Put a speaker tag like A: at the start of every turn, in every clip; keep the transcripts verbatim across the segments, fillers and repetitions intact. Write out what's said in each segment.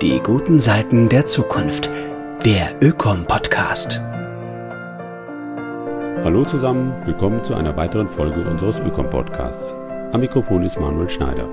A: Die guten Seiten der Zukunft. Der Ökom-Podcast.
B: Hallo zusammen, willkommen zu einer weiteren Folge unseres Ökom-Podcasts. Am Mikrofon ist Manuel Schneider.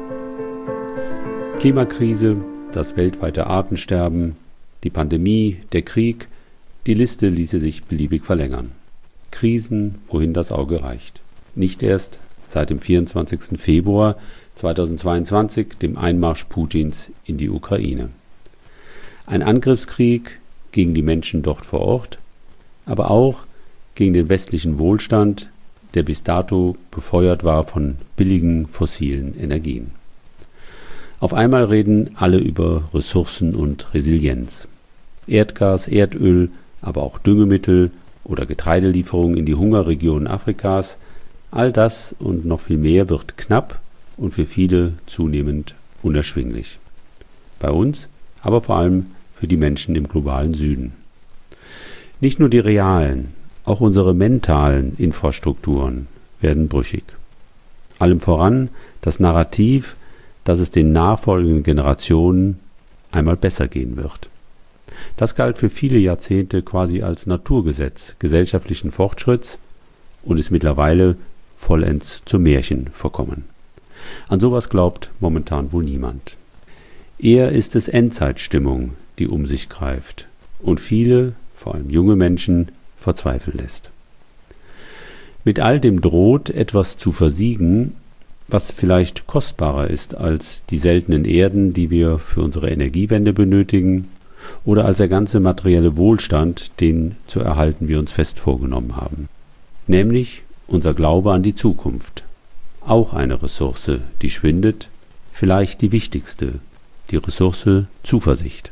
B: Klimakrise, das weltweite Artensterben, die Pandemie, der Krieg, die Liste ließe sich beliebig verlängern. Krisen, wohin das Auge reicht. Nicht erst seit dem vierundzwanzigsten Februar zweitausendzweiundzwanzig, dem Einmarsch Putins in die Ukraine. Ein Angriffskrieg gegen die Menschen dort vor Ort, aber auch gegen den westlichen Wohlstand, der bis dato befeuert war von billigen fossilen Energien. Auf einmal reden alle über Ressourcen und Resilienz. Erdgas, Erdöl, aber auch Düngemittel oder Getreidelieferungen in die Hungerregionen Afrikas, all das und noch viel mehr wird knapp und für viele zunehmend unerschwinglich. Bei uns, aber vor allem für die Menschen im globalen Süden. Nicht nur die realen, auch unsere mentalen Infrastrukturen werden brüchig. Allem voran das Narrativ, dass es den nachfolgenden Generationen einmal besser gehen wird. Das galt für viele Jahrzehnte quasi als Naturgesetz gesellschaftlichen Fortschritts und ist mittlerweile vollends zum Märchen verkommen. An sowas glaubt momentan wohl niemand. Eher ist es Endzeitstimmung, die um sich greift und viele, vor allem junge Menschen, verzweifeln lässt. Mit all dem droht etwas zu versiegen, was vielleicht kostbarer ist als die seltenen Erden, die wir für unsere Energiewende benötigen, oder als der ganze materielle Wohlstand, den zu erhalten wir uns fest vorgenommen haben. Nämlich unser Glaube an die Zukunft. Auch eine Ressource, die schwindet, vielleicht die wichtigste, die Ressource Zuversicht.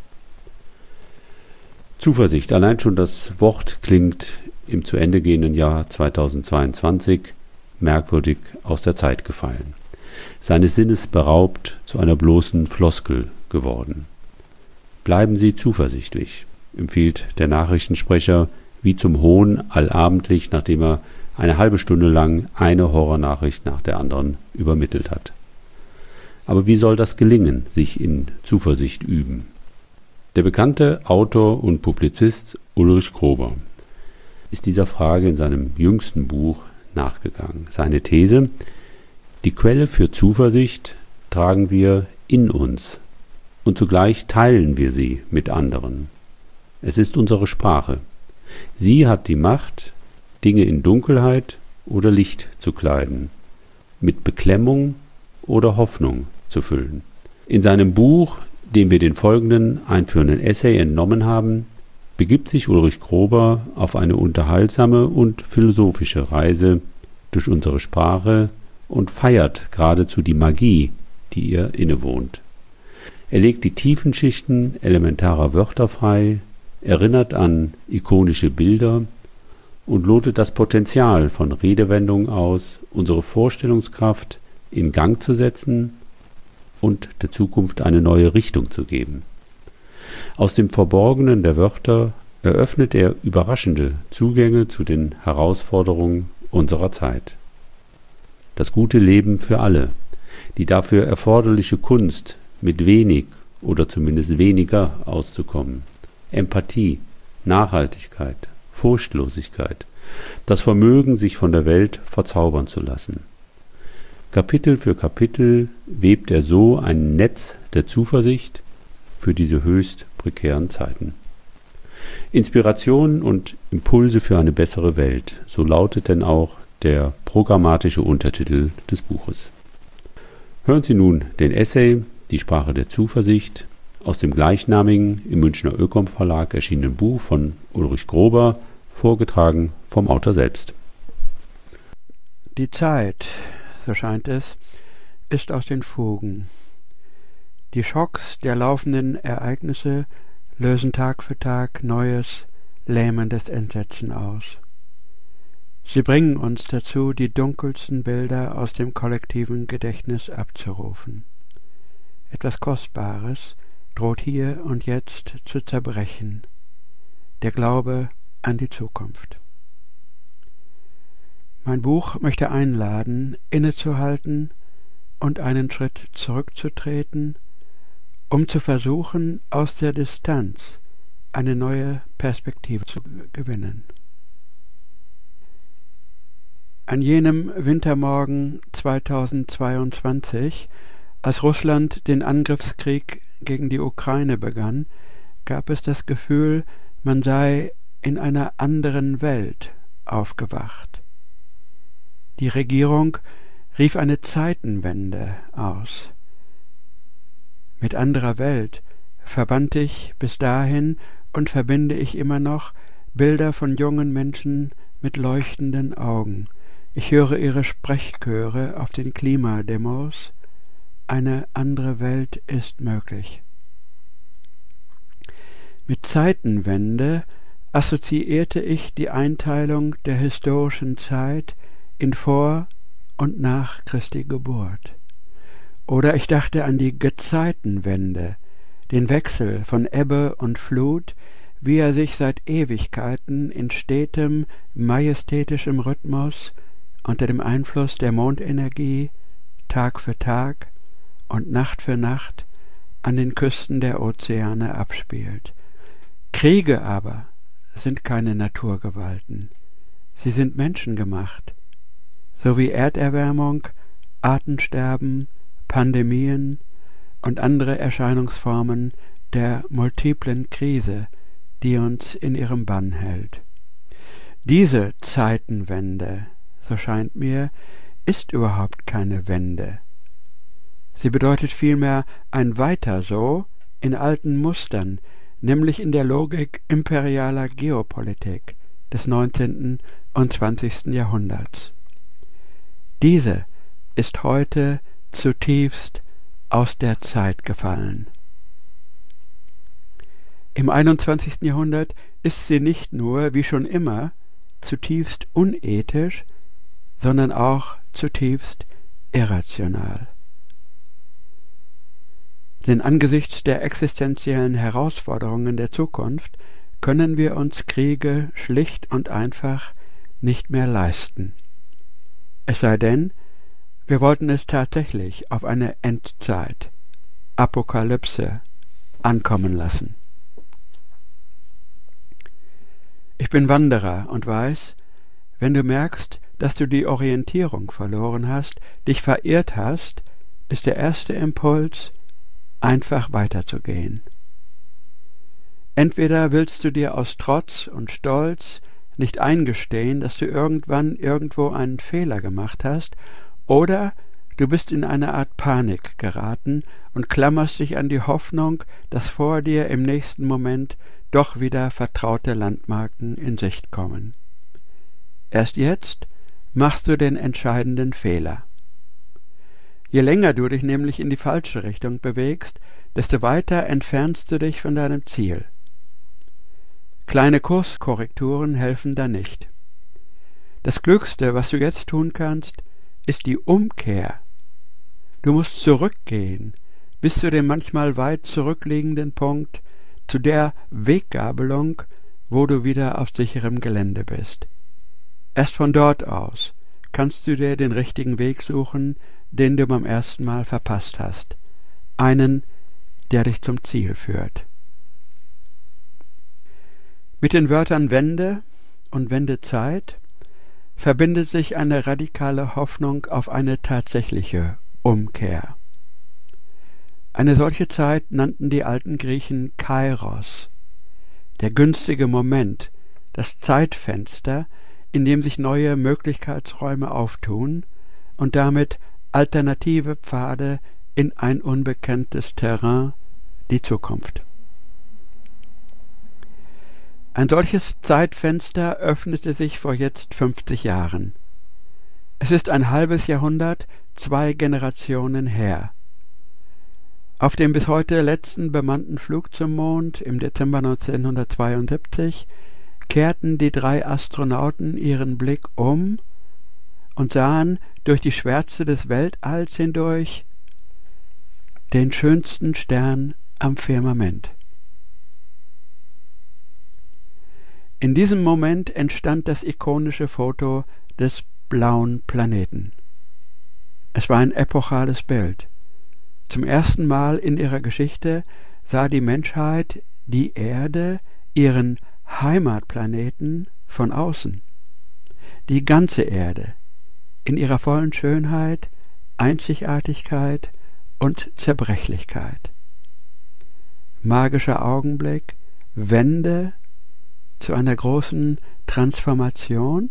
B: Zuversicht, allein schon das Wort klingt im zu Ende gehenden Jahr zweitausendzweiundzwanzig merkwürdig aus der Zeit gefallen. Seines Sinnes beraubt, zu einer bloßen Floskel geworden. Bleiben Sie zuversichtlich, empfiehlt der Nachrichtensprecher wie zum Hohn allabendlich, nachdem er eine halbe Stunde lang eine Horrornachricht nach der anderen übermittelt hat. Aber wie soll das gelingen, sich in Zuversicht üben? Der bekannte Autor und Publizist Ulrich Krober ist dieser Frage in seinem jüngsten Buch nachgegangen. Seine These: Die Quelle für Zuversicht tragen wir in uns und zugleich teilen wir sie mit anderen. Es ist unsere Sprache. Sie hat die Macht, Dinge in Dunkelheit oder Licht zu kleiden, mit Beklemmung oder Hoffnung zu füllen. In seinem Buch, dem wir den folgenden einführenden Essay entnommen haben, begibt sich Ulrich Krober auf eine unterhaltsame und philosophische Reise durch unsere Sprache und feiert geradezu die Magie, die ihr innewohnt. Er legt die tiefen Schichten elementarer Wörter frei, erinnert an ikonische Bilder und lotet das Potenzial von Redewendungen aus, unsere Vorstellungskraft in Gang zu setzen und der Zukunft eine neue Richtung zu geben. Aus dem Verborgenen der Wörter eröffnet er überraschende Zugänge zu den Herausforderungen unserer Zeit. Das gute Leben für alle, die dafür erforderliche Kunst, mit wenig oder zumindest weniger auszukommen, Empathie, Nachhaltigkeit, Furchtlosigkeit, das Vermögen, sich von der Welt verzaubern zu lassen. Kapitel für Kapitel webt er so ein Netz der Zuversicht für diese höchst prekären Zeiten. Inspirationen und Impulse für eine bessere Welt, so lautet denn auch der programmatische Untertitel des Buches. Hören Sie nun den Essay Die Sprache der Zuversicht aus dem gleichnamigen im Münchner Ökom Verlag erschienenen Buch von Ulrich Krober, vorgetragen vom Autor selbst.
C: Die Zeit, so scheint es, ist aus den Fugen. Die Schocks der laufenden Ereignisse lösen Tag für Tag neues, lähmendes Entsetzen aus. Sie bringen uns dazu, die dunkelsten Bilder aus dem kollektiven Gedächtnis abzurufen. Etwas Kostbares droht hier und jetzt zu zerbrechen: der Glaube an die Zukunft. Mein Buch möchte einladen, innezuhalten und einen Schritt zurückzutreten um zu versuchen, aus der Distanz eine neue Perspektive zu gewinnen. An jenem Wintermorgen zweitausendzweiundzwanzig, als Russland den Angriffskrieg gegen die Ukraine begann, gab es das Gefühl, man sei in einer anderen Welt aufgewacht. Die Regierung rief eine Zeitenwende aus. Mit anderer Welt verband ich bis dahin und verbinde ich immer noch Bilder von jungen Menschen mit leuchtenden Augen. Ich höre ihre Sprechchöre auf den Klimademos. Eine andere Welt ist möglich. Mit Zeitenwende assoziierte ich die Einteilung der historischen Zeit in vor und nach Christi Geburt. Oder ich dachte an die Gezeitenwende, den Wechsel von Ebbe und Flut, wie er sich seit Ewigkeiten in stetem, majestätischem Rhythmus unter dem Einfluss der Mondenergie Tag für Tag und Nacht für Nacht an den Küsten der Ozeane abspielt. Kriege aber sind keine Naturgewalten, sie sind menschengemacht, so wie Erderwärmung, Artensterben, Pandemien und andere Erscheinungsformen der multiplen Krise, die uns in ihrem Bann hält. Diese Zeitenwende, so scheint mir, ist überhaupt keine Wende. Sie bedeutet vielmehr ein Weiter so in alten Mustern, nämlich in der Logik imperialer Geopolitik des neunzehnten und zwanzigsten Jahrhunderts. Diese ist heute zutiefst aus der Zeit gefallen. Im einundzwanzigsten Jahrhundert ist sie nicht nur, wie schon immer, zutiefst unethisch, sondern auch zutiefst irrational. Denn angesichts der existenziellen Herausforderungen der Zukunft können wir uns Kriege schlicht und einfach nicht mehr leisten. Es sei denn, wir wollten es tatsächlich auf eine Endzeit, Apokalypse, ankommen lassen. Ich bin Wanderer und weiß, wenn du merkst, dass du die Orientierung verloren hast, dich verirrt hast, ist der erste Impuls, einfach weiterzugehen. Entweder willst du dir aus Trotz und Stolz nicht eingestehen, dass du irgendwann irgendwo einen Fehler gemacht hast, oder du bist in eine Art Panik geraten und klammerst dich an die Hoffnung, dass vor dir im nächsten Moment doch wieder vertraute Landmarken in Sicht kommen. Erst jetzt machst du den entscheidenden Fehler. Je länger du dich nämlich in die falsche Richtung bewegst, desto weiter entfernst du dich von deinem Ziel. Kleine Kurskorrekturen helfen da nicht. Das Klügste, was du jetzt tun kannst, ist die Umkehr. Du musst zurückgehen, bis zu dem manchmal weit zurückliegenden Punkt, zu der Weggabelung, wo du wieder auf sicherem Gelände bist. Erst von dort aus kannst du dir den richtigen Weg suchen, den du beim ersten Mal verpasst hast. Einen, der dich zum Ziel führt. Mit den Wörtern Wende und Wendezeit verbindet sich eine radikale Hoffnung auf eine tatsächliche Umkehr. Eine solche Zeit nannten die alten Griechen Kairos, der günstige Moment, das Zeitfenster, in dem sich neue Möglichkeitsräume auftun und damit alternative Pfade in ein unbekanntes Terrain, die Zukunft. Ein solches Zeitfenster öffnete sich vor jetzt fünfzig Jahren. Es ist ein halbes Jahrhundert, zwei Generationen her. Auf dem bis heute letzten bemannten Flug zum Mond im Dezember neunzehnhundertzweiundsiebzig kehrten die drei Astronauten ihren Blick um und sahen durch die Schwärze des Weltalls hindurch den schönsten Stern am Firmament. In diesem Moment entstand das ikonische Foto des blauen Planeten. Es war ein epochales Bild. Zum ersten Mal in ihrer Geschichte sah die Menschheit die Erde, ihren Heimatplaneten, von außen. Die ganze Erde in ihrer vollen Schönheit, Einzigartigkeit und Zerbrechlichkeit. Magischer Augenblick, Wende zu einer großen Transformation.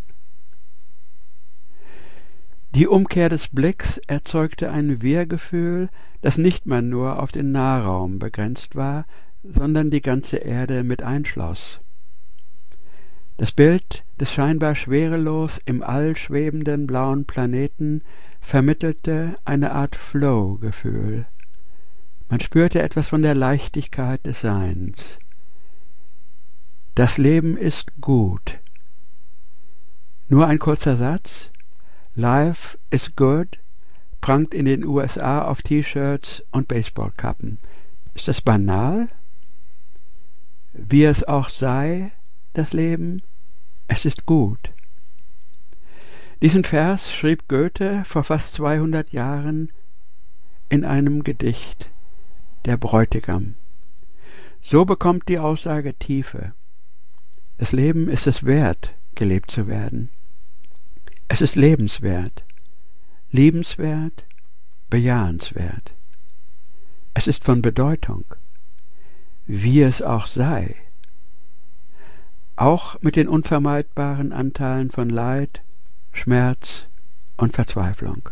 C: Die Umkehr des Blicks erzeugte ein Wir-Gefühl, das nicht mehr nur auf den Nahraum begrenzt war, sondern die ganze Erde mit einschloss. Das Bild des scheinbar schwerelos im All schwebenden blauen Planeten vermittelte eine Art Flow-Gefühl. Man spürte etwas von der Leichtigkeit des Seins. Das Leben ist gut. Nur ein kurzer Satz. Life is good prangt in den U S A auf T-Shirts und Baseballkappen. Ist das banal? Wie es auch sei, das Leben, es ist gut. Diesen Vers schrieb Goethe vor fast zweihundert Jahren in einem Gedicht, Der Bräutigam. So bekommt die Aussage Tiefe. Das Leben ist es wert, gelebt zu werden. Es ist lebenswert, liebenswert, bejahenswert. Es ist von Bedeutung, wie es auch sei. Auch mit den unvermeidbaren Anteilen von Leid, Schmerz und Verzweiflung.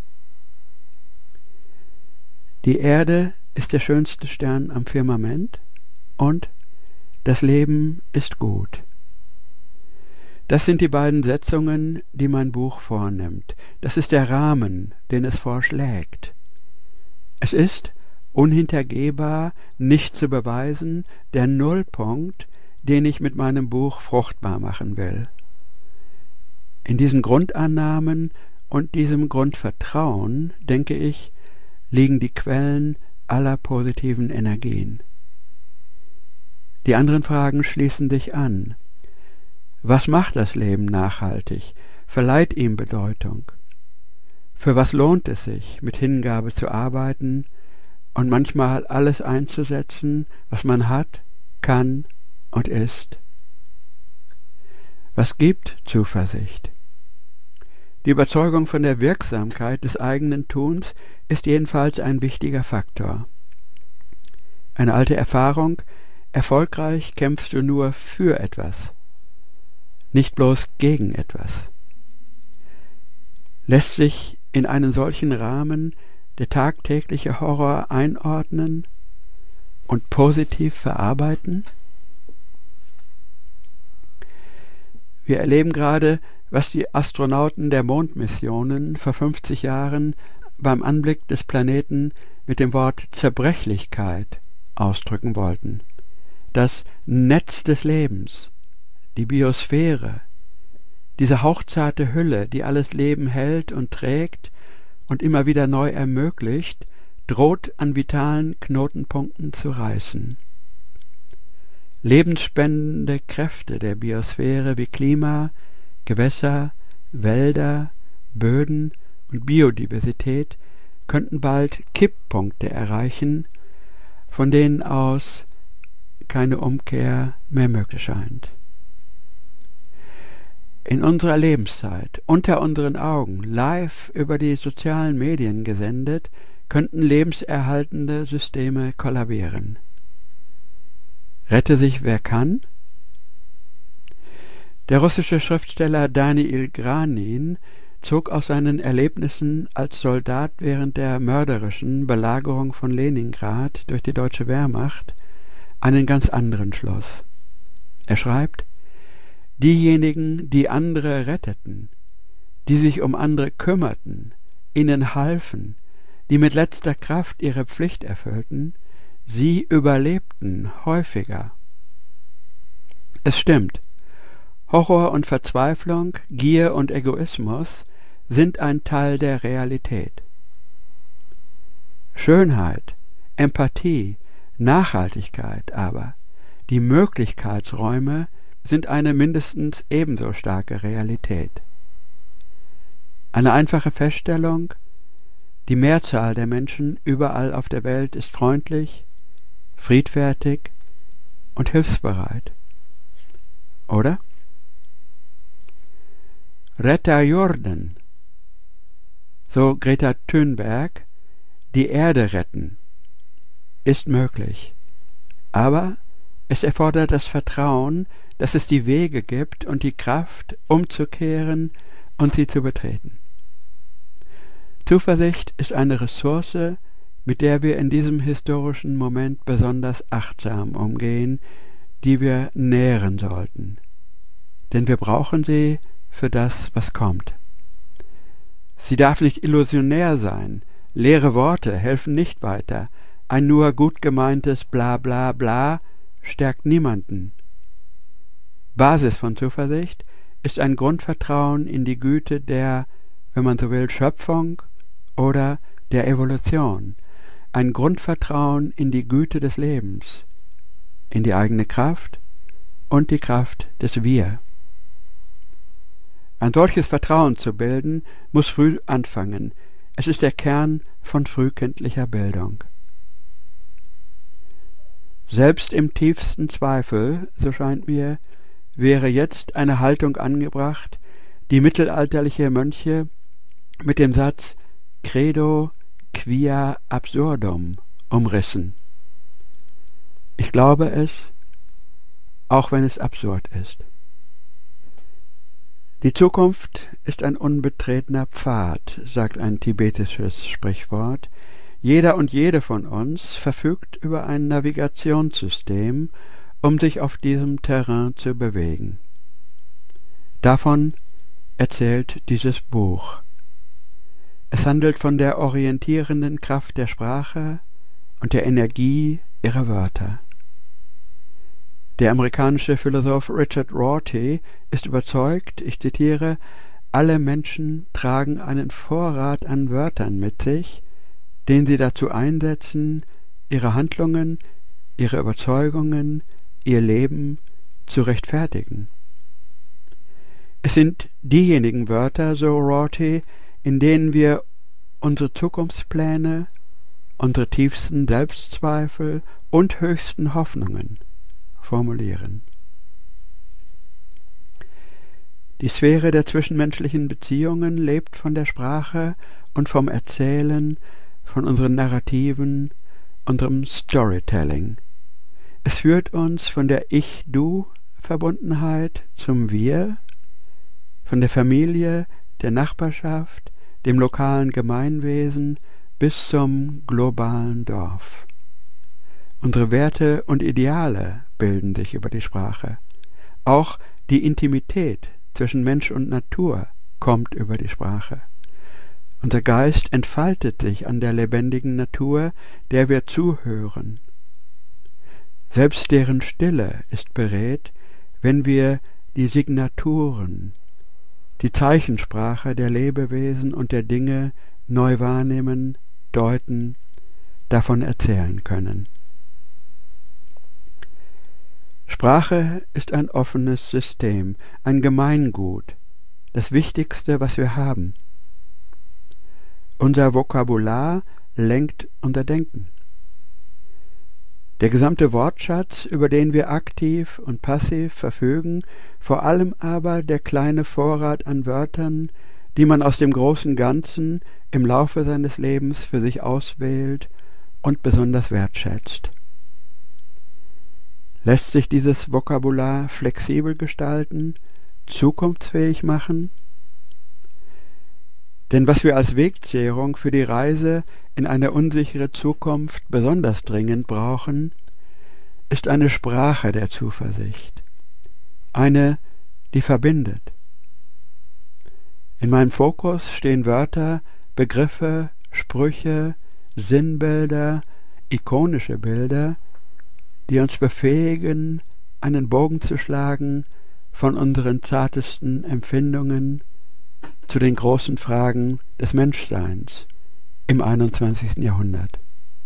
C: Die Erde ist der schönste Stern am Firmament und das Leben ist gut. Das sind die beiden Setzungen, die mein Buch vornimmt. Das ist der Rahmen, den es vorschlägt. Es ist unhintergehbar, nicht zu beweisen, der Nullpunkt, den ich mit meinem Buch fruchtbar machen will. In diesen Grundannahmen und diesem Grundvertrauen, denke ich, liegen die Quellen aller positiven Energien. Die anderen Fragen schließen dich an. Was macht das Leben nachhaltig? Verleiht ihm Bedeutung? Für was lohnt es sich, mit Hingabe zu arbeiten und manchmal alles einzusetzen, was man hat, kann und ist? Was gibt Zuversicht? Die Überzeugung von der Wirksamkeit des eigenen Tuns ist jedenfalls ein wichtiger Faktor. Eine alte Erfahrung: Erfolgreich kämpfst du nur für etwas, nicht bloß gegen etwas. Lässt sich in einen solchen Rahmen der tagtägliche Horror einordnen und positiv verarbeiten? Wir erleben gerade, was die Astronauten der Mondmissionen vor fünfzig Jahren beim Anblick des Planeten mit dem Wort Zerbrechlichkeit ausdrücken wollten. Das Netz des Lebens, die Biosphäre, diese hauchzarte Hülle, die alles Leben hält und trägt und immer wieder neu ermöglicht, droht an vitalen Knotenpunkten zu reißen. Lebensspendende Kräfte der Biosphäre wie Klima, Gewässer, Wälder, Böden und Biodiversität könnten bald Kipppunkte erreichen, von denen aus keine Umkehr mehr möglich scheint. In unserer Lebenszeit, unter unseren Augen, live über die sozialen Medien gesendet, könnten lebenserhaltende Systeme kollabieren. Rette sich wer kann? Der russische Schriftsteller Daniil Granin zog aus seinen Erlebnissen als Soldat während der mörderischen Belagerung von Leningrad durch die deutsche Wehrmacht einen ganz anderen Schluss. Er schreibt: Diejenigen, die andere retteten, die sich um andere kümmerten, ihnen halfen, die mit letzter Kraft ihre Pflicht erfüllten, sie überlebten häufiger. Es stimmt, Horror und Verzweiflung, Gier und Egoismus sind ein Teil der Realität. Schönheit, Empathie, Nachhaltigkeit aber, die Möglichkeitsräume, sind eine mindestens ebenso starke Realität. Eine einfache Feststellung: Die Mehrzahl der Menschen überall auf der Welt ist freundlich, friedfertig und hilfsbereit. Oder? Rädda jorden, so Greta Thunberg, die Erde retten, ist möglich. Aber es erfordert das Vertrauen, dass es die Wege gibt und die Kraft, umzukehren und sie zu betreten. Zuversicht ist eine Ressource, mit der wir in diesem historischen Moment besonders achtsam umgehen, die wir nähren sollten. Denn wir brauchen sie für das, was kommt. Sie darf nicht illusionär sein. Leere Worte helfen nicht weiter. Ein nur gut gemeintes Bla bla bla stärkt niemanden. Basis von Zuversicht ist ein Grundvertrauen in die Güte der, wenn man so will, Schöpfung oder der Evolution. Ein Grundvertrauen in die Güte des Lebens, in die eigene Kraft und die Kraft des Wir. Ein solches Vertrauen zu bilden, muss früh anfangen. Es ist der Kern von frühkindlicher Bildung. Selbst im tiefsten Zweifel, so scheint mir, wäre jetzt eine Haltung angebracht, die mittelalterliche Mönche mit dem Satz Credo quia absurdum umrissen. Ich glaube es, auch wenn es absurd ist. Die Zukunft ist ein unbetretener Pfad, sagt ein tibetisches Sprichwort. Jeder und jede von uns verfügt über ein Navigationssystem, um sich auf diesem Terrain zu bewegen. Davon erzählt dieses Buch. Es handelt von der orientierenden Kraft der Sprache und der Energie ihrer Wörter. Der amerikanische Philosoph Richard Rorty ist überzeugt, ich zitiere, alle Menschen tragen einen Vorrat an Wörtern mit sich, den sie dazu einsetzen, ihre Handlungen, ihre Überzeugungen, ihr Leben zu rechtfertigen. Es sind diejenigen Wörter, so Rorty, in denen wir unsere Zukunftspläne, unsere tiefsten Selbstzweifel und höchsten Hoffnungen formulieren. Die Sphäre der zwischenmenschlichen Beziehungen lebt von der Sprache und vom Erzählen, von unseren Narrativen, unserem Storytelling. Es führt uns von der Ich-Du-Verbundenheit zum Wir, von der Familie, der Nachbarschaft, dem lokalen Gemeinwesen bis zum globalen Dorf. Unsere Werte und Ideale bilden sich über die Sprache. Auch die Intimität zwischen Mensch und Natur kommt über die Sprache. Unser Geist entfaltet sich an der lebendigen Natur, der wir zuhören. Selbst deren Stille ist beredt, wenn wir die Signaturen, die Zeichensprache der Lebewesen und der Dinge neu wahrnehmen, deuten, davon erzählen können. Sprache ist ein offenes System, ein Gemeingut, das Wichtigste, was wir haben. Unser Vokabular lenkt unser Denken. Der gesamte Wortschatz, über den wir aktiv und passiv verfügen, vor allem aber der kleine Vorrat an Wörtern, die man aus dem großen Ganzen im Laufe seines Lebens für sich auswählt und besonders wertschätzt. Lässt sich dieses Vokabular flexibel gestalten, zukunftsfähig machen? Denn was wir als Wegzehrung für die Reise in eine unsichere Zukunft besonders dringend brauchen, ist eine Sprache der Zuversicht, eine, die verbindet. In meinem Fokus stehen Wörter, Begriffe, Sprüche, Sinnbilder, ikonische Bilder, die uns befähigen, einen Bogen zu schlagen von unseren zartesten Empfindungen zu den großen Fragen des Menschseins im einundzwanzigsten Jahrhundert.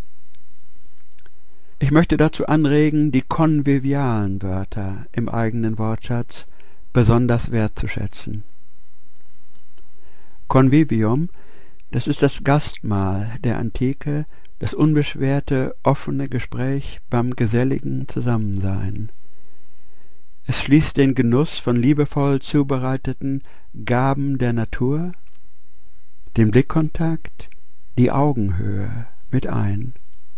C: Ich möchte dazu anregen, die konvivialen Wörter im eigenen Wortschatz besonders wertzuschätzen. Convivium Das ist das Gastmahl der Antike, das unbeschwerte, offene Gespräch beim geselligen Zusammensein. Es schließt den Genuss von liebevoll zubereiteten Gaben der Natur, den Blickkontakt, die Augenhöhe mit ein.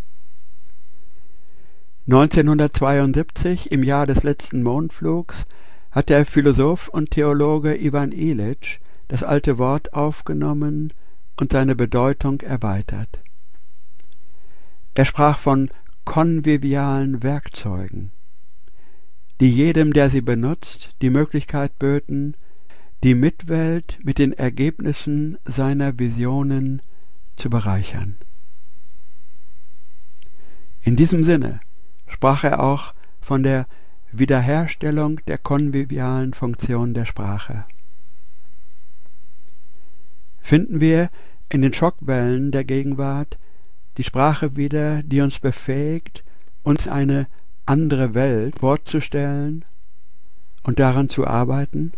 C: neunzehnhundertzweiundsiebzig, im Jahr des letzten Mondflugs, hat der Philosoph und Theologe Ivan Illich das alte Wort aufgenommen und seine Bedeutung erweitert. Er sprach von konvivialen Werkzeugen, die jedem, der sie benutzt, die Möglichkeit böten, die Mitwelt mit den Ergebnissen seiner Visionen zu bereichern. In diesem Sinne sprach er auch von der Wiederherstellung der konvivialen Funktion der Sprache. Finden wir in den Schockwellen der Gegenwart die Sprache wieder, die uns befähigt, uns eine andere Welt vorzustellen und daran zu arbeiten?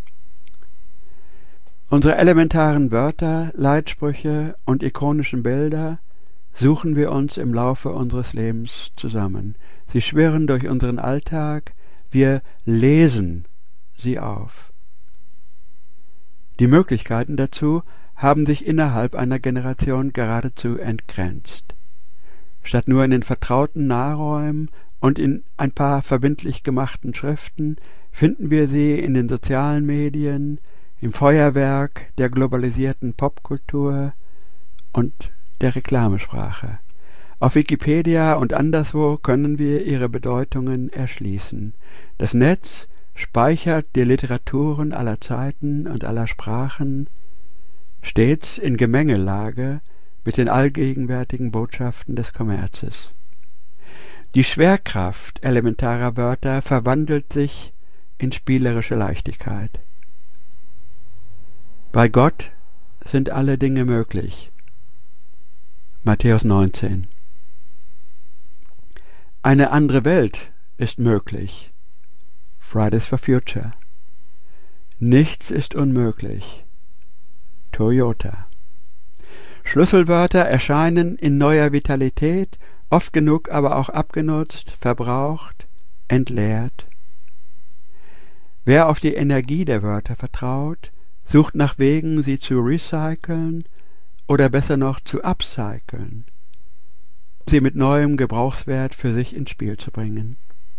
C: Unsere elementaren Wörter, Leitsprüche und ikonischen Bilder suchen wir uns im Laufe unseres Lebens zusammen. Sie schwirren durch unseren Alltag, wir lesen sie auf. Die Möglichkeiten dazu haben sich innerhalb einer Generation geradezu entgrenzt. Statt nur in den vertrauten Nahräumen und in ein paar verbindlich gemachten Schriften finden wir sie in den sozialen Medien, im Feuerwerk der globalisierten Popkultur und der Reklamesprache. Auf Wikipedia und anderswo können wir ihre Bedeutungen erschließen. Das Netz speichert die Literaturen aller Zeiten und aller Sprachen, stets in Gemengelage mit den allgegenwärtigen Botschaften des Kommerzes. Die Schwerkraft elementarer Wörter verwandelt sich in spielerische Leichtigkeit. Bei Gott sind alle Dinge möglich. Matthäus neunzehn. Eine andere Welt ist möglich. Fridays for Future. Nichts ist unmöglich. Toyota. Schlüsselwörter erscheinen in neuer Vitalität, oft genug aber auch abgenutzt, verbraucht, entleert. Wer auf die Energie der Wörter vertraut, sucht nach Wegen, sie zu recyceln oder besser noch zu upcyceln, sie mit neuem Gebrauchswert für sich ins Spiel zu bringen.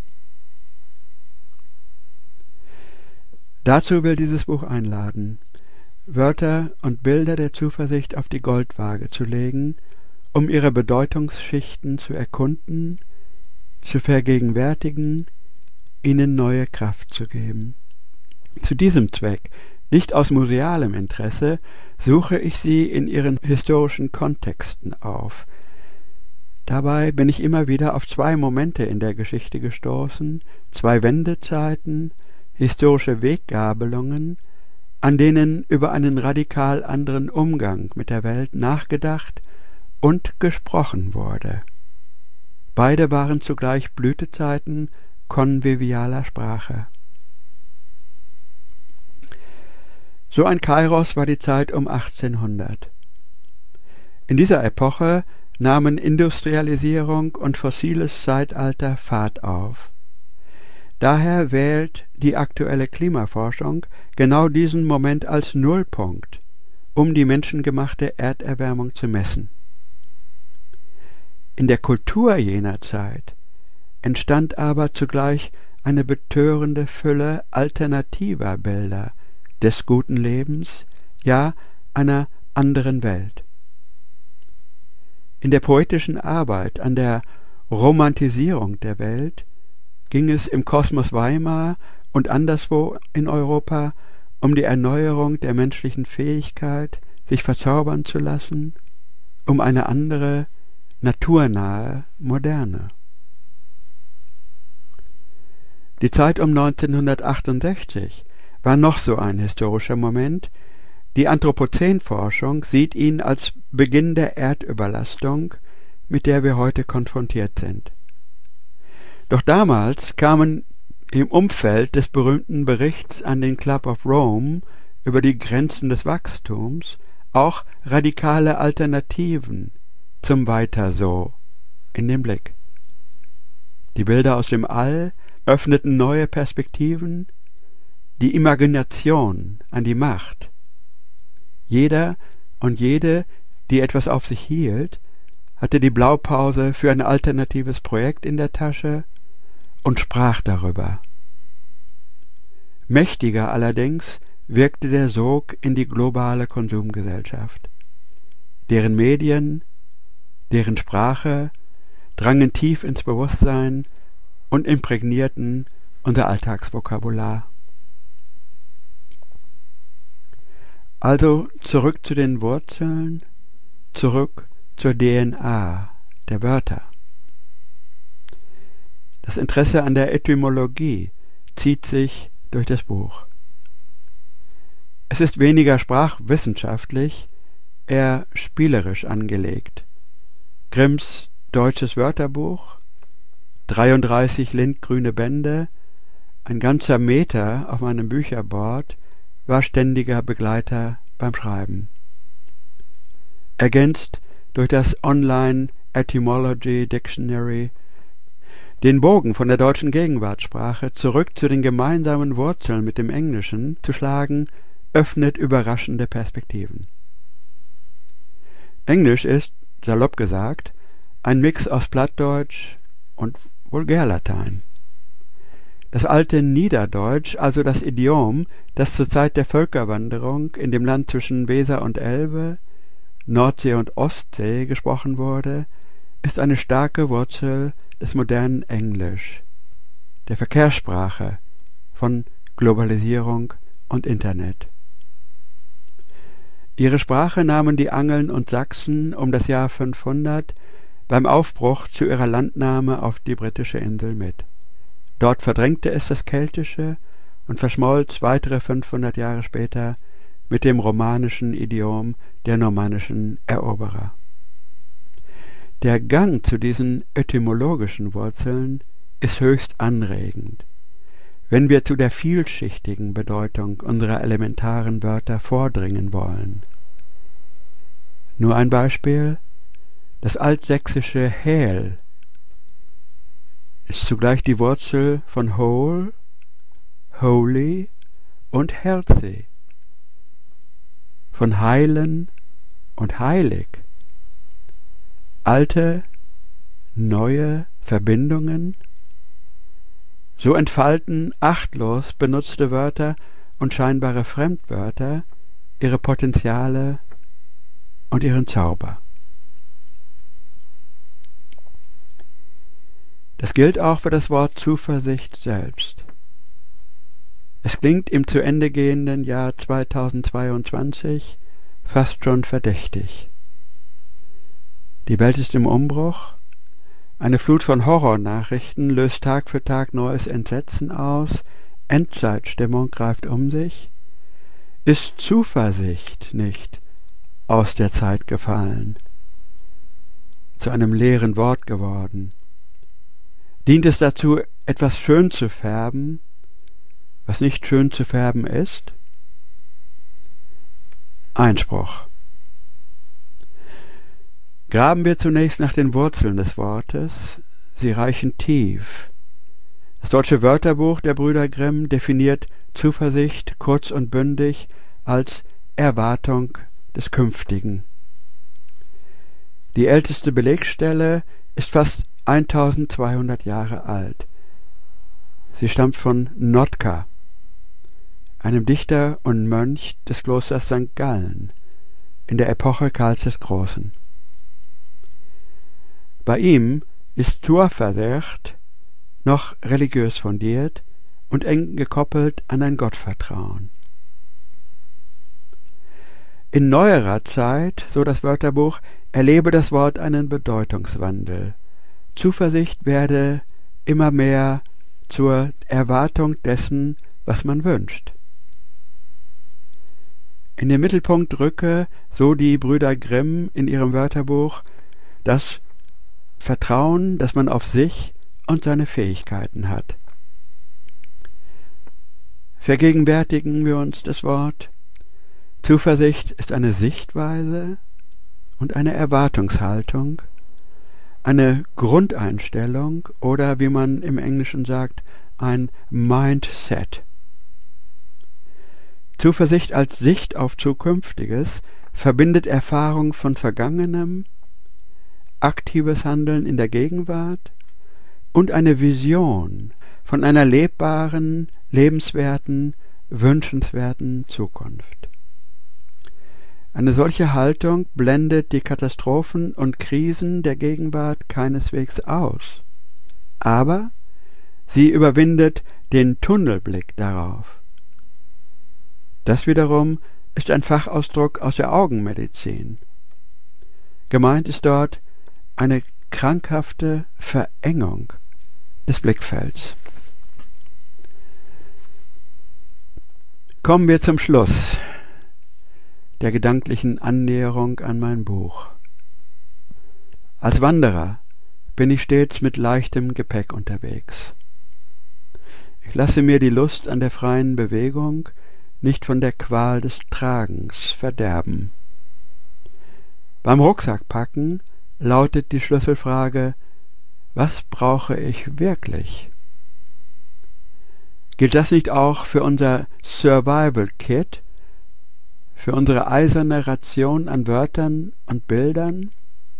C: Dazu will dieses Buch einladen, Wörter und Bilder der Zuversicht auf die Goldwaage zu legen, um ihre Bedeutungsschichten zu erkunden, zu vergegenwärtigen, ihnen neue Kraft zu geben. Zu diesem Zweck, nicht aus musealem Interesse, suche ich sie in ihren historischen Kontexten auf. Dabei bin ich immer wieder auf zwei Momente in der Geschichte gestoßen, zwei Wendezeiten, historische Weggabelungen, an denen über einen radikal anderen Umgang mit der Welt nachgedacht und gesprochen wurde. Beide waren zugleich Blütezeiten konvivialer Sprache. So ein Kairos war die Zeit um achtzehnhundert. In dieser Epoche nahmen Industrialisierung und fossiles Zeitalter Fahrt auf. Daher wählt die aktuelle Klimaforschung genau diesen Moment als Nullpunkt, um die menschengemachte Erderwärmung zu messen. In der Kultur jener Zeit entstand aber zugleich eine betörende Fülle alternativer Bilder des guten Lebens, ja einer anderen Welt. In der poetischen Arbeit an der Romantisierung der Welt ging es im Kosmos Weimar und anderswo in Europa um die Erneuerung der menschlichen Fähigkeit, sich verzaubern zu lassen, um eine andere, naturnahe Moderne. Die Zeit um neunzehnhundertachtundsechzig war noch so ein historischer Moment. Die Anthropozänforschung sieht ihn als Beginn der Erdüberlastung, mit der wir heute konfrontiert sind. Doch damals kamen im Umfeld des berühmten Berichts an den Club of Rome über die Grenzen des Wachstums auch radikale Alternativen zum Weiter so in den Blick. Die Bilder aus dem All öffneten neue Perspektiven, die Imagination an die Macht. Jeder und jede, die etwas auf sich hielt, hatte die Blaupause für ein alternatives Projekt in der Tasche und sprach darüber. Mächtiger allerdings wirkte der Sog in die globale Konsumgesellschaft. Deren Medien, deren Sprache drangen tief ins Bewusstsein und imprägnierten unser Alltagsvokabular. Also zurück zu den Wurzeln, zurück zur D N A der Wörter. Das Interesse an der Etymologie zieht sich durch das Buch. Es ist weniger sprachwissenschaftlich, eher spielerisch angelegt. Grimms deutsches Wörterbuch, dreiunddreißig lindgrüne Bände, ein ganzer Meter auf meinem Bücherboard, war ständiger Begleiter beim Schreiben. Ergänzt durch das Online Etymology Dictionary, den Bogen von der deutschen Gegenwartssprache zurück zu den gemeinsamen Wurzeln mit dem Englischen zu schlagen, öffnet überraschende Perspektiven. Englisch ist, salopp gesagt, ein Mix aus Plattdeutsch und Vulgärlatein. Das alte Niederdeutsch, also das Idiom, das zur Zeit der Völkerwanderung in dem Land zwischen Weser und Elbe, Nordsee und Ostsee gesprochen wurde, ist eine starke Wurzel des modernen Englisch, der Verkehrssprache von Globalisierung und Internet. Ihre Sprache nahmen die Angeln und Sachsen um das Jahr fünfhundert beim Aufbruch zu ihrer Landnahme auf die britische Insel mit. Dort verdrängte es das Keltische und verschmolz weitere fünfhundert Jahre später mit dem romanischen Idiom der normannischen Eroberer. Der Gang zu diesen etymologischen Wurzeln ist höchst anregend, wenn wir zu der vielschichtigen Bedeutung unserer elementaren Wörter vordringen wollen. Nur ein Beispiel: Das altsächsische Häl ist zugleich die Wurzel von whole, holy und healthy, von heilen und heilig. Alte, neue Verbindungen, so entfalten achtlos benutzte Wörter und scheinbare Fremdwörter ihre Potenziale und ihren Zauber. Das gilt auch für das Wort Zuversicht selbst. Es klingt im zu Ende gehenden Jahr zweitausendzweiundzwanzig fast schon verdächtig. Die Welt ist im Umbruch, eine Flut von Horrornachrichten löst Tag für Tag neues Entsetzen aus, Endzeitstimmung greift um sich. Ist Zuversicht nicht aus der Zeit gefallen, zu einem leeren Wort geworden? Dient es dazu, etwas schön zu färben, was nicht schön zu färben ist? Einspruch. Graben wir zunächst nach den Wurzeln des Wortes, sie reichen tief. Das deutsche Wörterbuch der Brüder Grimm definiert Zuversicht kurz und bündig als Erwartung des Künftigen. Die älteste Belegstelle ist fast eintausendzweihundert Jahre alt. Sie stammt von Notker, einem Dichter und Mönch des Klosters Sankt Gallen in der Epoche Karls des Großen. Bei ihm ist Zuversicht noch religiös fundiert und eng gekoppelt an ein Gottvertrauen. In neuerer Zeit, so das Wörterbuch, erlebe das Wort einen Bedeutungswandel. Zuversicht werde immer mehr zur Erwartung dessen, was man wünscht. In den Mittelpunkt rücke, so die Brüder Grimm in ihrem Wörterbuch, das Vertrauen, das man auf sich und seine Fähigkeiten hat. Vergegenwärtigen wir uns das Wort. Zuversicht ist eine Sichtweise und eine Erwartungshaltung, eine Grundeinstellung oder, wie man im Englischen sagt, ein Mindset. Zuversicht als Sicht auf Zukünftiges verbindet Erfahrung von Vergangenem, aktives Handeln in der Gegenwart und eine Vision von einer lebbaren, lebenswerten, wünschenswerten Zukunft. Eine solche Haltung blendet die Katastrophen und Krisen der Gegenwart keineswegs aus, aber sie überwindet den Tunnelblick darauf. Das wiederum ist ein Fachausdruck aus der Augenmedizin. Gemeint ist dort eine krankhafte Verengung des Blickfelds. Kommen wir zum Schluss der gedanklichen Annäherung an mein Buch. Als Wanderer bin ich stets mit leichtem Gepäck unterwegs. Ich lasse mir die Lust an der freien Bewegung nicht von der Qual des Tragens verderben. Beim Rucksackpacken lautet die Schlüsselfrage: Was brauche ich wirklich? Gilt das nicht auch für unser Survival-Kit, für unsere eiserne Ration an Wörtern und Bildern?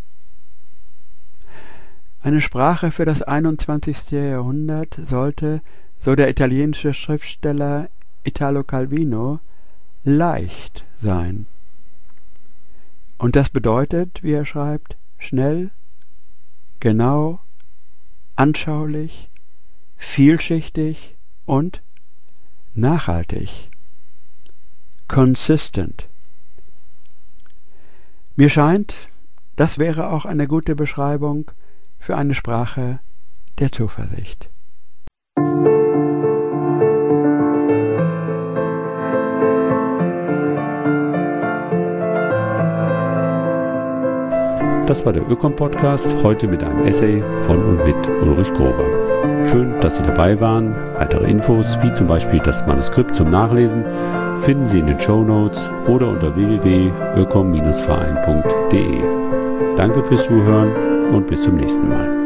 C: Eine Sprache für das einundzwanzigste Jahrhundert sollte, so der italienische Schriftsteller Italo Calvino, leicht sein. Und das bedeutet, wie er schreibt, schnell, genau, anschaulich, vielschichtig und nachhaltig. Consistent. Mir scheint, das wäre auch eine gute Beschreibung für eine Sprache der Zuversicht.
B: Das war der Ökom-Podcast, heute mit einem Essay von und mit Ulrich Grober. Schön, dass Sie dabei waren. Weitere Infos, wie zum Beispiel das Manuskript zum Nachlesen, finden Sie in den Shownotes oder unter w w w punkt ökom Bindestrich verein punkt de. Danke fürs Zuhören und bis zum nächsten Mal.